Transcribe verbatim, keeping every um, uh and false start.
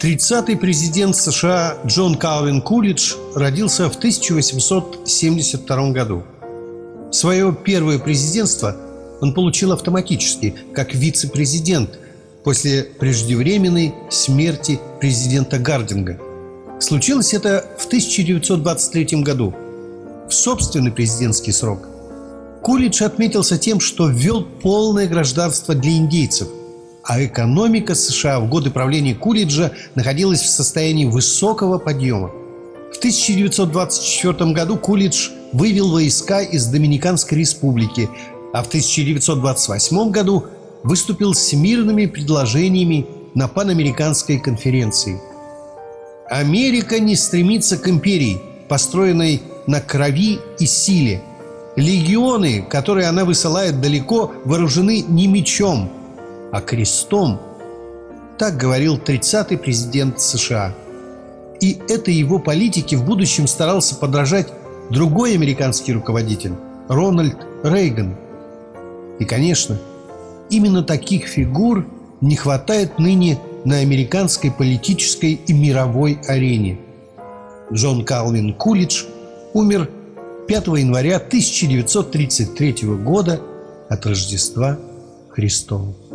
тридцатый президент США Джон Калвин Кулидж родился в тысяча восемьсот семьдесят втором году. Свое первое президентство он получил автоматически, как вице-президент, после преждевременной смерти президента Гардинга. Случилось это в тысяча девятьсот двадцать третьем году, в собственный президентский срок. Кулидж отметился тем, что ввел полное гражданство для индейцев, а экономика США в годы правления Кулиджа находилась в состоянии высокого подъема. В тысяча девятьсот двадцать четвёртом году Кулидж вывел войска из Доминиканской республики, а в тысяча девятьсот двадцать восьмом году выступил с мирными предложениями на Панамериканской конференции. Америка не стремится к империи, построенной на крови и силе. Легионы, которые она высылает далеко, вооружены не мечом, а крестом. Так говорил тридцатый президент США. И этой его политике в будущем старался подражать другой американский руководитель – Рональд Рейган. И, конечно, именно таких фигур не хватает ныне на американской политической и мировой арене. Джон Калвин Кулидж умер пятого января тысяча девятьсот тридцать третьего года от Рождества Христова.